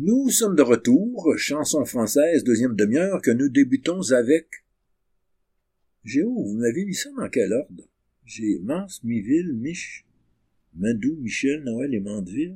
Nous sommes de retour, chanson française, deuxième demi-heure, que nous débutons avec... Géo, vous m'avez mis ça dans quel ordre? J'ai Mans, Miville, Mich, Madou, Michel, Noël et Mandeville.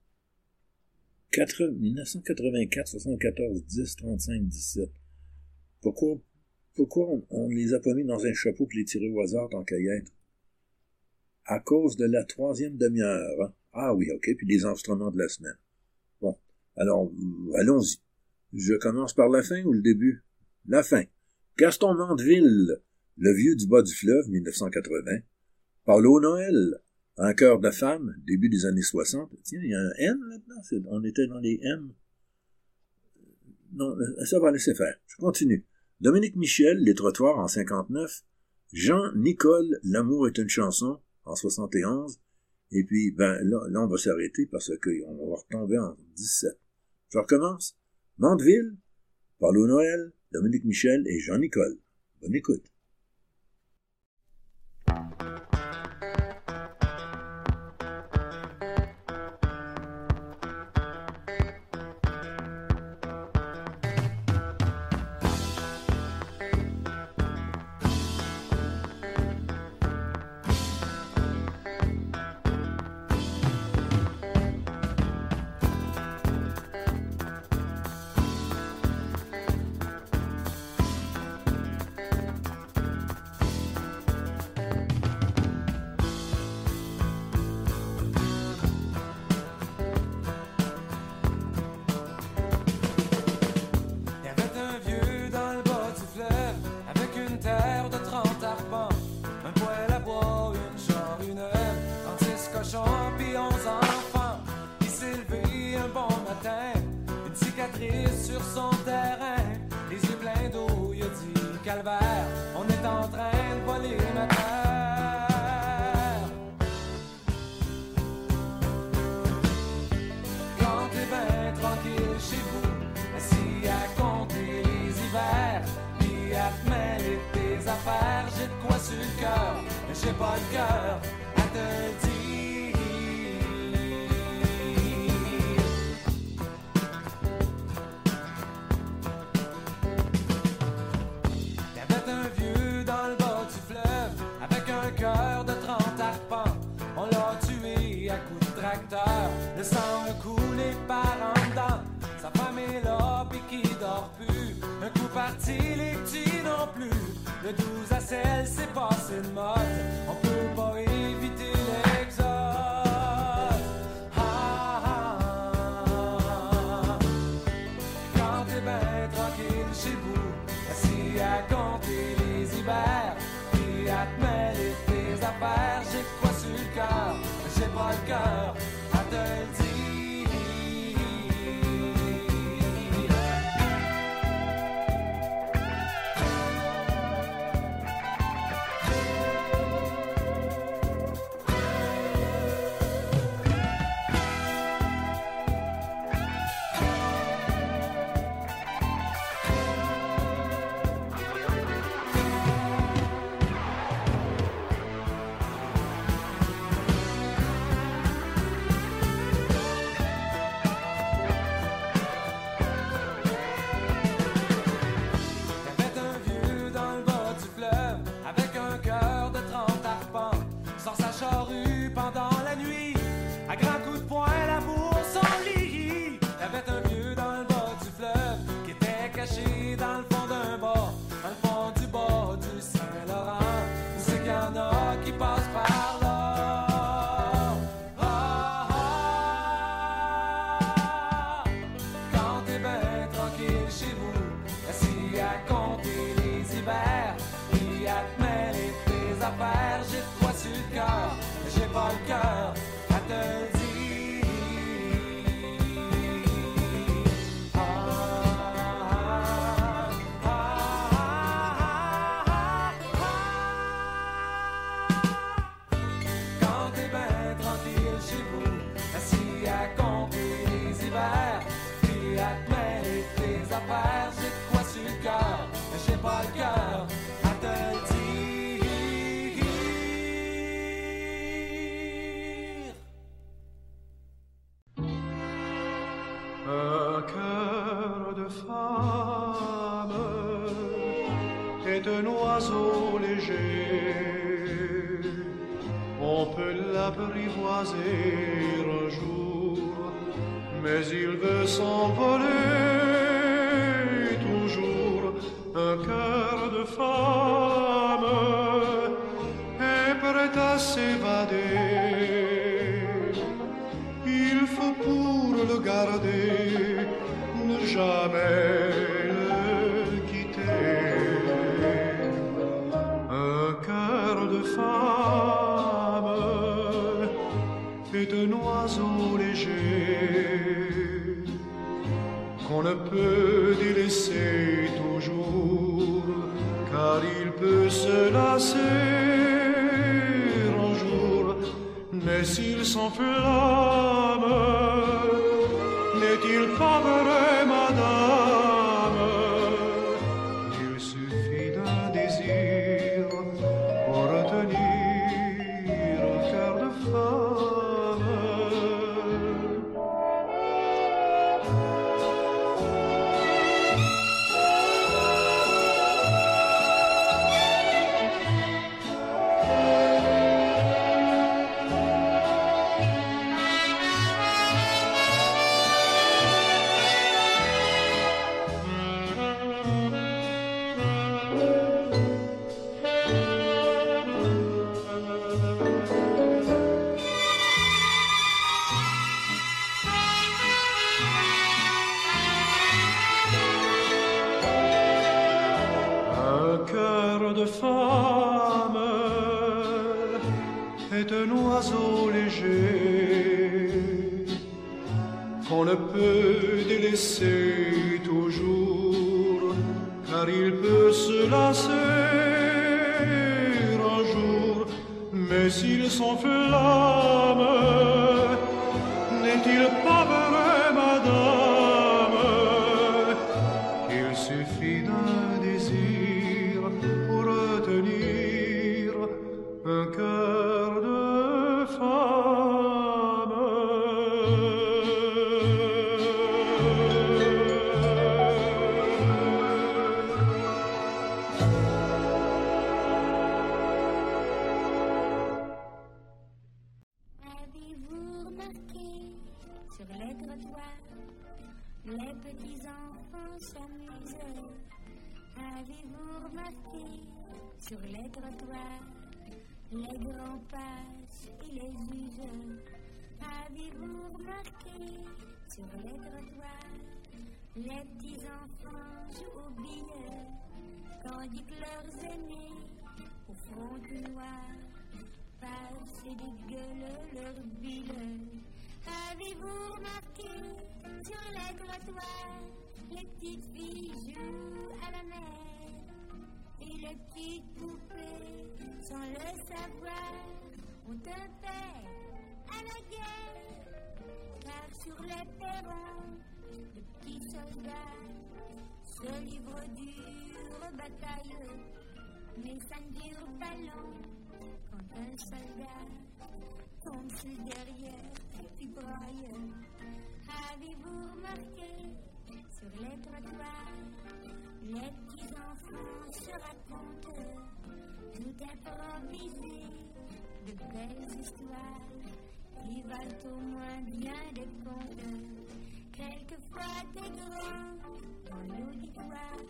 1984, 74, 10, 35, 17. Pourquoi on les a pas mis dans un chapeau et les tirer au hasard tant qu'à y être? À cause de la troisième demi-heure. Hein? Ah oui, ok, puis les enregistrements de la semaine. Bon, alors, allons-y. Je commence par la fin ou le début? La fin. Gaston Mandeville, Le vieux du bas du fleuve, 1980. Paulo Noël, Un cœur de femme, début des années 60. Tiens, il y a un M là-dedans. On était dans les M. Non, ça va laisser faire. Je continue. Dominique Michel, Les trottoirs, en 59. Jean-Nicole, L'amour est une chanson, en 71. Et puis, là, on va s'arrêter parce qu'on va retomber en 17. Je recommence. Mandeville, Paulo Noël, Dominique Michel et Jean-Nicole. Bonne écoute. On est en train de voler ma terre. Quand t'es ben tranquille chez vous, assis à compter les hivers, puis à te mêler tes affaires, j'ai de quoi sur le cœur, mais j'ai pas le cœur à te le dire. Le sang a coulé par en dedans. Sa femme est là pis qui dort plus. Un coup parti, les petits non plus. Le 12 à sel, c'est passé de mode. On peut pas éviter l'exode. Quand t'es ben tranquille chez vous, assis à compter les hivers, puis à te mêler tes affaires, j'ai quoi sur le cœur, j'ai pas le cœur à te le dire. Un cœur de femme est un oiseau léger. On peut l'apprivoiser un jour, mais il veut s'envoler toujours. Un cœur de femme est prêt à s'évader. Il faut pour le garder ne jamais le quitter. Un cœur de femme est un oiseau léger qu'on ne peut délaisser toujours, car il peut se lasser un jour. Mais s'il s'enflamme, n'est-il pas vrai, madame? Il suffit d'un désir pour retenir un cœur de femme. De femme est un oiseau léger qu'on ne peut délaisser toujours, car il peut se lasser un jour. Mais s'il s'enflamme, n'est-il pas vrai, madame, qu'il suffit d'un désir pour retenir un cœur de femme. Avez-vous remarqué sur les trottoirs, les petits enfants s'amusent? Avez-vous remarqué sur les trottoirs, les grands passent et les usent? Avez-vous remarqué sur les trottoirs, les petits enfants jouent aux billes, tandis que leurs aînés, au front tout noir, passent et dégueulent leurs billes? Avez-vous remarqué sur les trottoirs, les petites filles jouent à la mer et les petites poupées, sans le savoir, ont un père à la guerre? Car sur les perrons, de petits soldats se livrent dure bataille, mais ça ne dure pas long quand un soldat tombe sur derrière et puis braille. Avez-vous remarqué sur les trottoirs, les petits enfants se racontent, tout improvisé, de belles histoires qui valent au moins bien des contes. Quelquefois des grands dans l'auditoire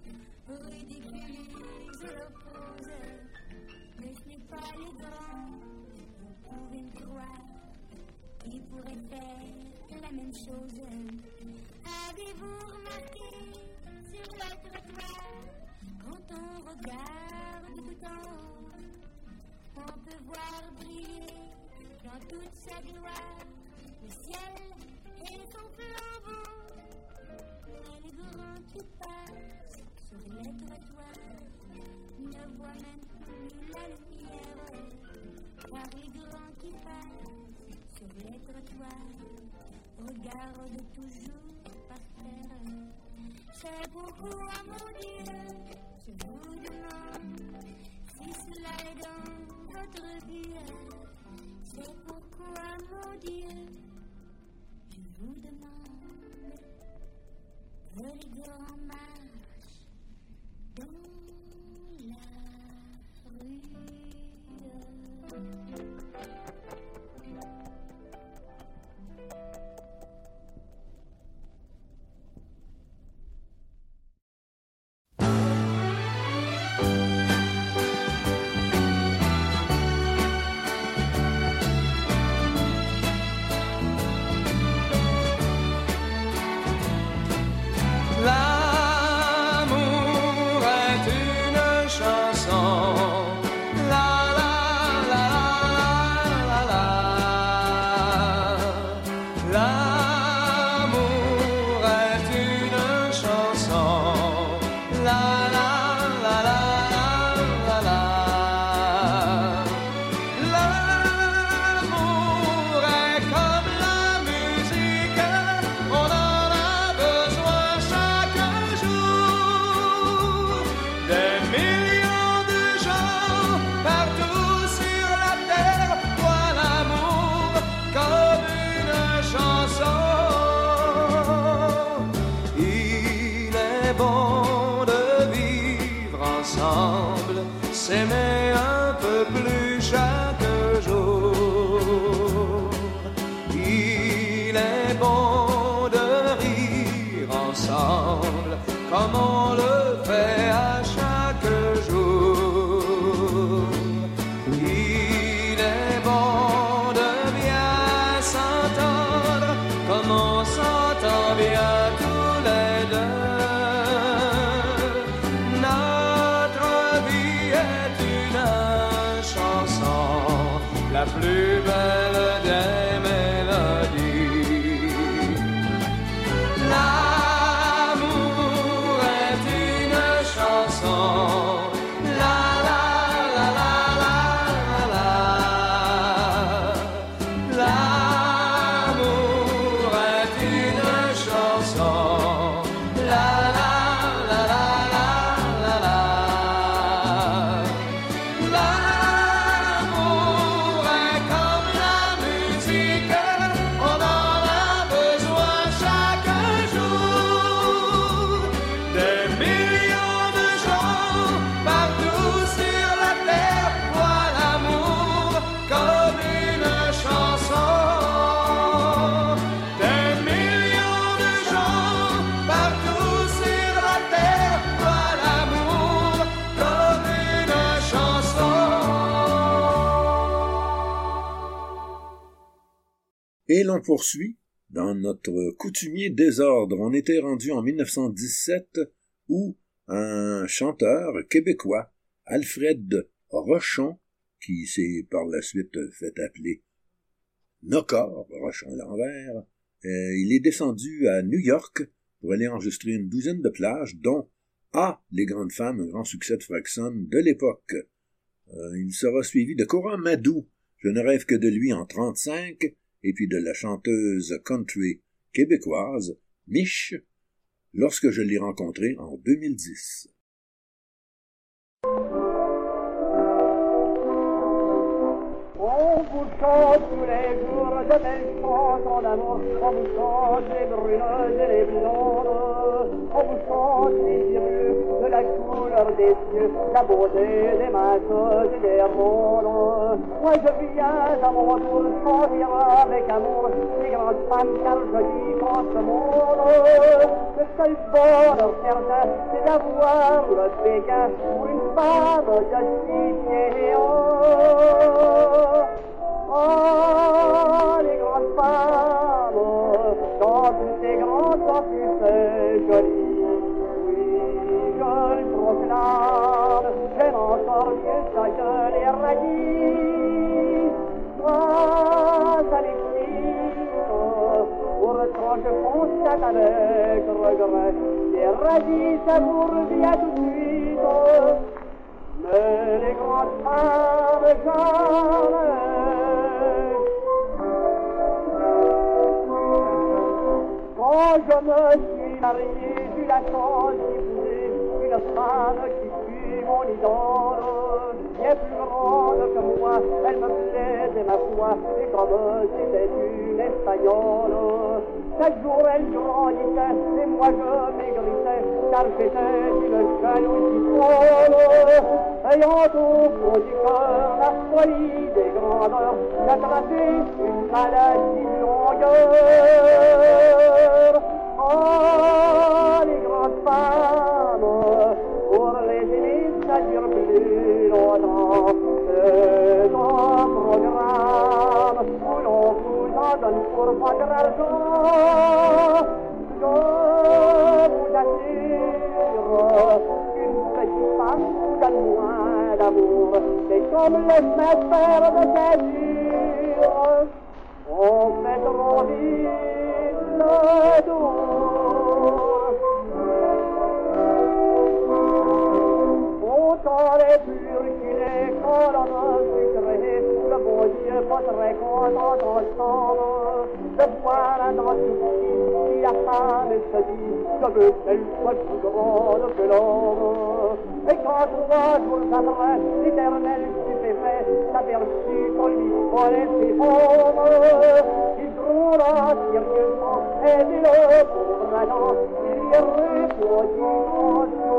ridiculisent leur pose, mais ce n'est pas les grands, vous pouvez me croire, qui pourraient faire la même chose. Avez-vous remarqué sur le trottoir, quand on regarde tout en haut, on peut voir briller dans toute sa gloire le ciel et son flambeau? Mais les grands qui passent sur les trottoirs ne voient même plus la lumière, car les grands qui passent sur les trottoirs regardent toujours par terre. C'est pourquoi, mon Dieu, je vous demande si cela est dans votre vie. C'est pourquoi, mon Dieu, je vous demande L'amour est une chanson. La la la la la la. L'amour est comme la musique, on en a besoin chaque jour. Des millions de gens partout sur la terre voient l'amour comme une chanson. Il est bon de vivre ensemble, s'aimer un peu plus chaque jour. Il est bon de rire ensemble, comme on le fait à chaque jour. Il est bon de bien s'entendre, comme on s'entend bien tous les deux. Notre vie est une chanson, la plus belle des mélodies. L'amour est une chanson. La la la la la la. L'amour est une chanson. La la la la la la la. L'amour est comme la musique, on en a besoin chaque jour. Des millions de gens partout sur la terre voient l'amour comme une chanson. Des millions de gens partout sur la terre voient l'amour comme une chanson. Et l'on poursuit dans notre coutumier désordre. On était rendu en 1917 où un chanteur québécois, Alfred Rochon, qui s'est par la suite fait appeler Nocor, Rochon-L'Envers, il est descendu à New York pour aller enregistrer une douzaine de plages, dont Les Grandes Femmes, un grand succès de Fraxon de l'époque. Il sera suivi de Cora Madou, Je ne rêve que de lui en 1935, et puis de la chanteuse country québécoise, Mich, lorsque je l'ai rencontrée en 2010. On vous chante tous les jours de belles chansons d'amour. On vous chante les bruneuses et les blondes. On vous chante les yeux de la couleur des cieux, la beauté des minces et des rondes. Moi je viens à mon tour chanter avec amour les grandes femmes, car je dis qu'en ce monde, le seul bonheur certain, c'est d'avoir le Pékin pour une femme de si bien. Oh, les grandes femmes, dans tous ces grands corpus jolis, oui, je le proclame, j'aime encore mieux ça que les radis. Grâce à l'équipe, pourtant je constate avec regret, les radis savourent bien tout de suite. Mais les grandes femmes jamais. Quand je me suis marié, j'ai eu la chance d'épouser une femme qui fut mon idole. Bien plus grande que moi, elle me plaisait ma foi, et comme c'était une Espagnole. Chaque jour elle grandissait, et moi je maigrissais, car j'étais une jeune aussi folle. Ayant au fond du cœur la folie des grandeurs, j'attrapais une maladie de longueur. Oh, les grandes femmes, pour les aimer, ça dure plus longtemps. C'est un programme où l'on vous en donne pour votre argent. Je vous assure qu'une petite femme donne moins d'amour. C'est comme le chemin de fer de ceinture. On fait trop vite. entend ensemble, de voilà dans tout qui la femme elle se dit, je veux qu'elle soit plus grande que l'homme. Et quand 3 jours après, l'éternel stupéfait s'aperçut qu'on lui volait ses pommes, il gronda sérieusement, et dit le pauvre Adam, il lui répondit en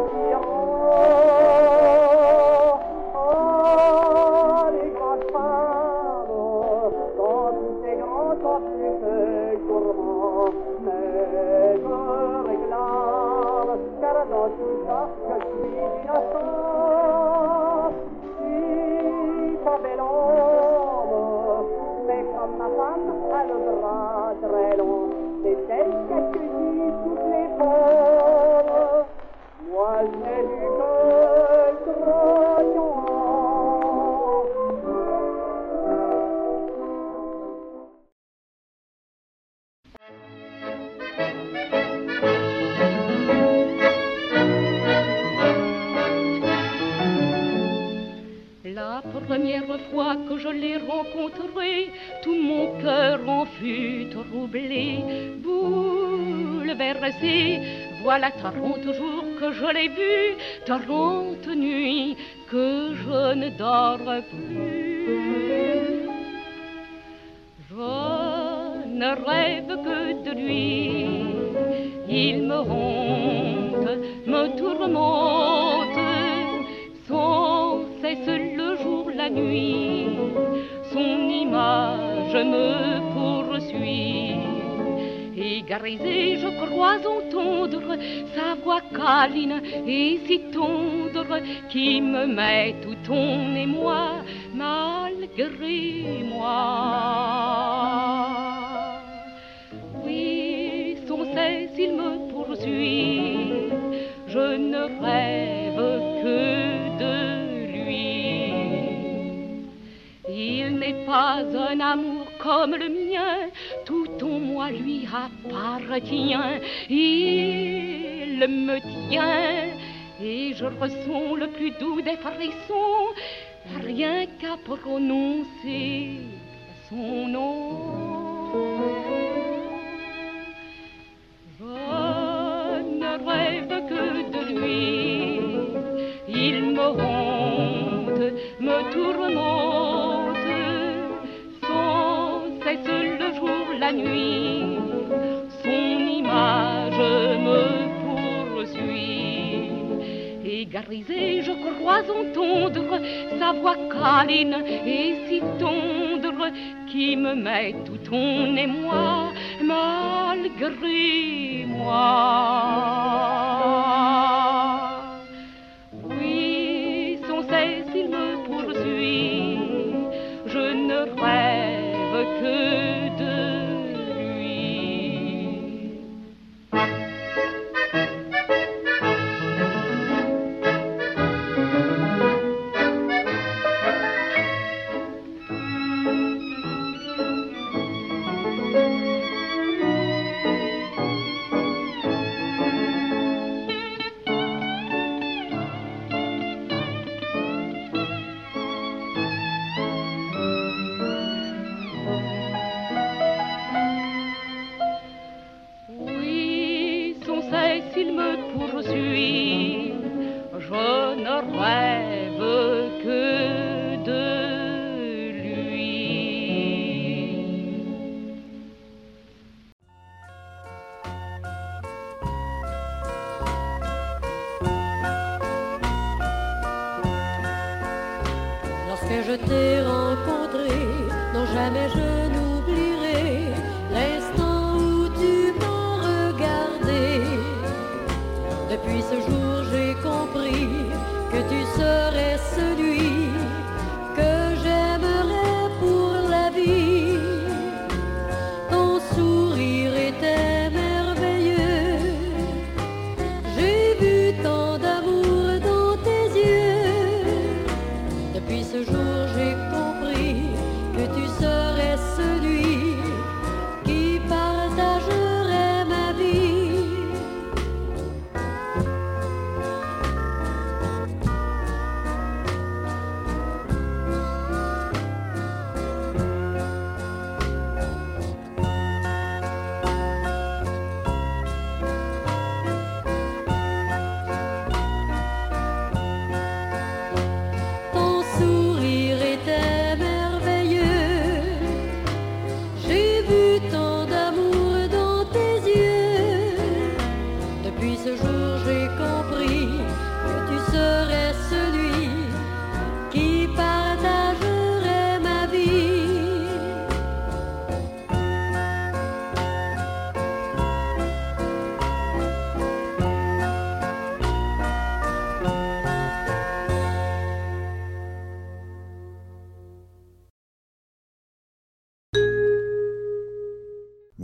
soupirant. Oh, les grandes femmes, dans tous ces grands sont plus que gourmands, mais je réclame, car dans tout ça, je suis innocent. Si ça fait l'homme, mais comme ma femme a le bras très long, c'est elle qui accueillit toutes les femmes. Moi, je n'ai vu que grognon. La première fois que je l'ai rencontré, tout mon cœur en fut troublé, bouleversé. Voilà 40 jours que je l'ai vu, 40 nuits que je ne dors plus. Je ne rêve que de lui, il me hante, me tourmente, sans cesse le jour, la nuit, son image me poursuit. Égarisé, je crois entendre sa voix câline et si tendre qui me met tout en émoi malgré moi. Oui, sans cesse il me poursuit, je ne rêve que de lui. Il n'est pas un amour comme le mien, tout en moi lui appartient. Il me tient et je ressens le plus doux des frissons, rien qu'à prononcer son nom. Je ne rêve que de lui, il me hante, me tourmente, sans cesse le jour, la nuit, son image me poursuit. Égarisé, je crois entendre sa voix câline et si tendre qui me met tout en émoi malgré moi. Oui, sans cesse il me poursuit, je ne rêve que de lui. S'il me poursuit, je ne rêve que de lui. Lorsque je t'ai rencontré, non jamais je n'oublierai l'instant où tu m'as regardé. Depuis ce jour j'ai compris que tu serais celui que j'aimerais pour la vie. Ton sourire était merveilleux, j'ai vu tant d'amour dans tes yeux. Depuis ce jour j'ai compris que tu serais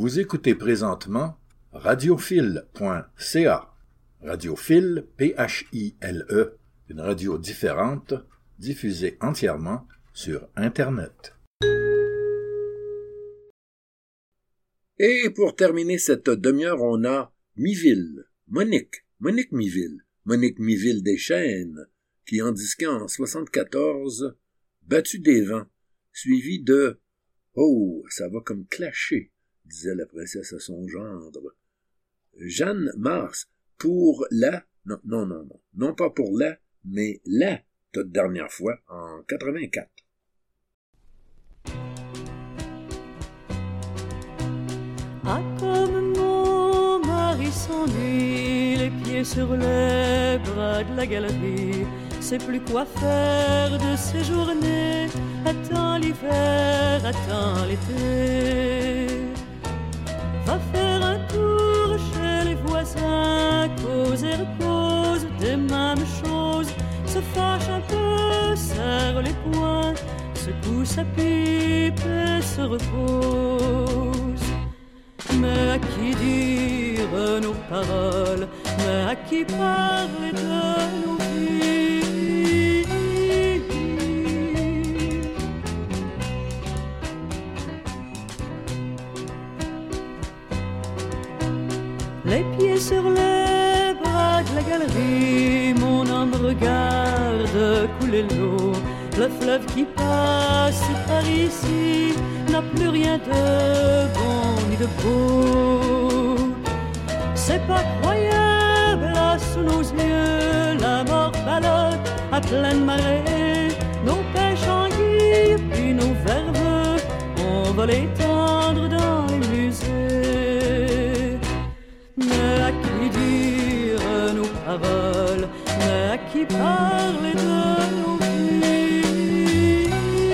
Vous écoutez présentement radiophile.ca. Radiophile, P-H-I-L-E, une radio différente, diffusée entièrement sur Internet. Et pour terminer cette demi-heure, on a Miville, Monique Miville, Monique Miville des Chênes, qui en disquait en 74, Battu des vents, suivi de « Oh, ça va comme clasher », disait la princesse à son gendre. Jeanne Mars, pour la... Non pas pour la, mais la toute dernière fois, en 84. Ah, comme mon mari s'ennuie, les pieds sur les bras de la galerie, c'est plus quoi faire de ces journées. Attends l'hiver, attends l'été. Va faire un tour chez les voisins, cause et repose des mêmes choses. Se fâche un peu, serre les poings, secoue sa pipe et se repose. Mais à qui dire nos paroles, mais à qui parler de nos vies? Les pieds sur les bras de la galerie, mon homme regarde couler l'eau. Le fleuve qui passe par ici n'a plus rien de bon ni de beau. C'est pas croyable, là sous nos yeux, la mort ballotte à pleine marée. Nos pêches anguilles puis nos verveux, on va les tendre dans les musées. Mais à qui dire nos paroles, mais à qui parler de nos vies?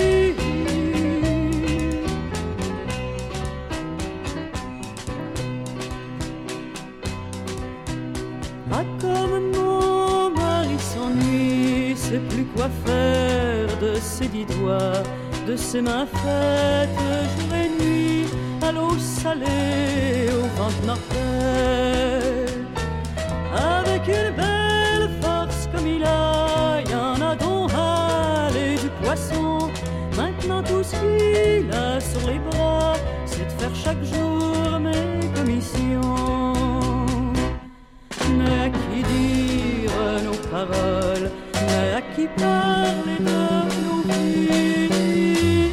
Ah, comme mon mari s'ennuie, c'est plus quoi faire de ses 10 doigts, de ses mains faites jour et nuit, à l'eau salée, au vent de nord-est. Avec une belle force comme il a, y en a dont aller du poisson. Maintenant tout ce qu'il a sur les bras, c'est de faire chaque jour mes commissions. Mais à qui dire nos paroles, mais à qui parler de nos vies?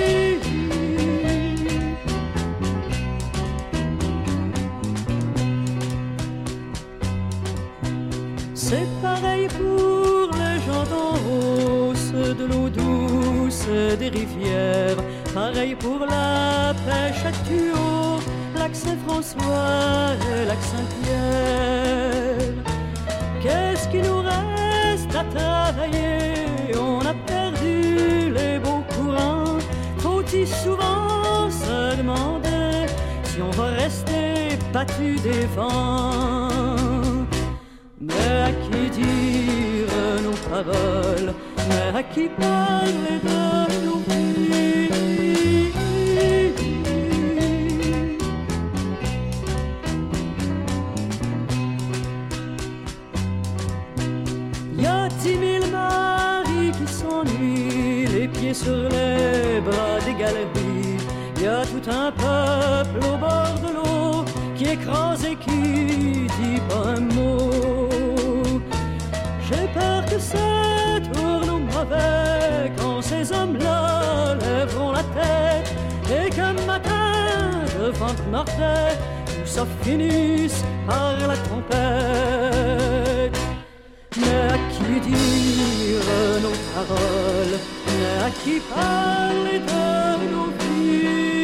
C'est pareil pour les gens d'en hausse, de l'eau douce des rivières, pareil pour la pêche à tuyaux, lac Saint-François et lac Saint-Pierre. Qu'est-ce qui nous reste à travailler? On a perdu les beaux courants. Faut-il souvent se demander si on va rester battu des vents? Mais à qui dire nos paroles, mais à qui parler de nos vies? Y a 10 000 maris qui s'ennuient, les pieds sur les bras des galeries. Y a tout un peuple au bord de l'eau qui écrase et qui dit pas un mot. J'ai peur que ça tourne au mauvais quand ces hommes-là lèveront la tête et qu'un matin devant le nord-est tout ça finisse par la tempête. Mais à qui dire nos paroles, mais à qui parler de nos vies?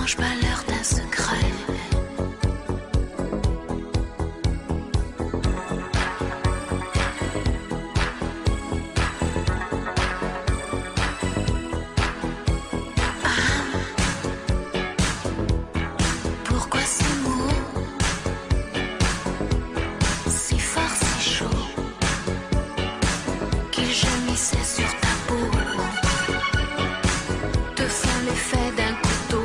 mange pas l'heure d'un secret. Pourquoi ces mots si forts, si chauds, qu'ils gémissaient sur ta peau, te font l'effet d'un couteau,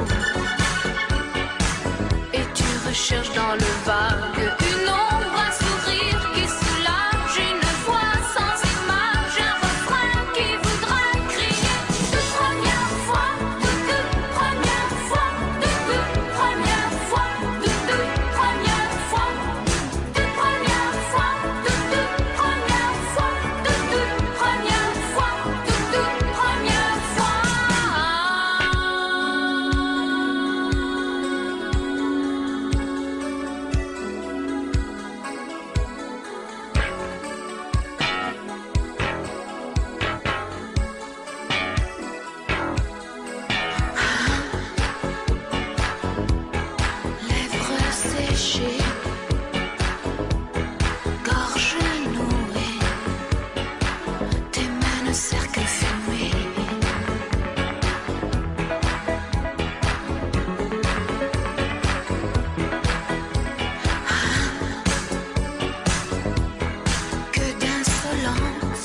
et tu recherches dans le vague une ombre, un sourire qui soulage, une voix sans image, un refrain qui voudra crier de première fois, de toute première fois, de toute première fois, de toute première fois, de première fois, de toute première fois, de toute première fois, de toute première fois. Lèvres séchées, gorge nouée, tes mains ne cerclent fumée. Que d'insolence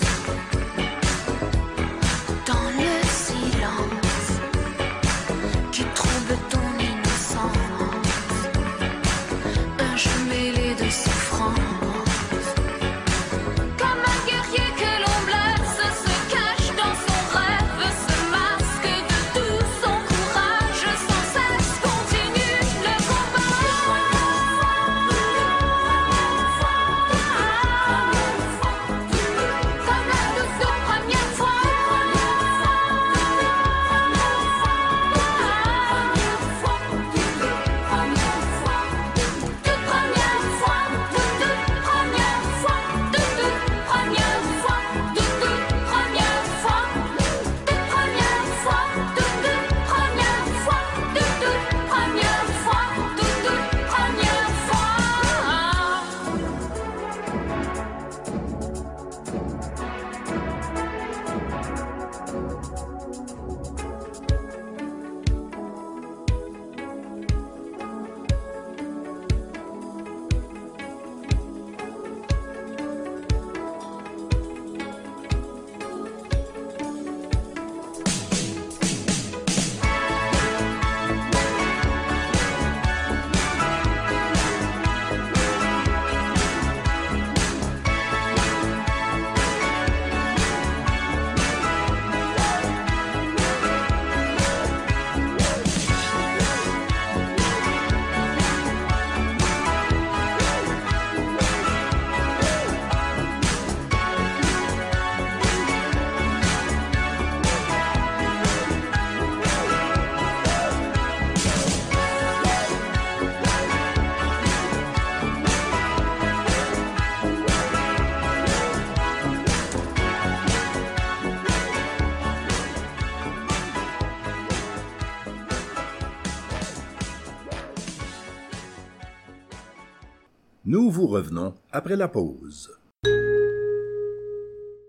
dans le silence qui trouble ton innocence. Un jeu mêlé de souffrance. Comme un guerrier que l'on blesse, se cache dans son rêve, se masque de tout son courage, sans cesse continue le combat. Comme la toute première fois. Nous vous revenons après la pause.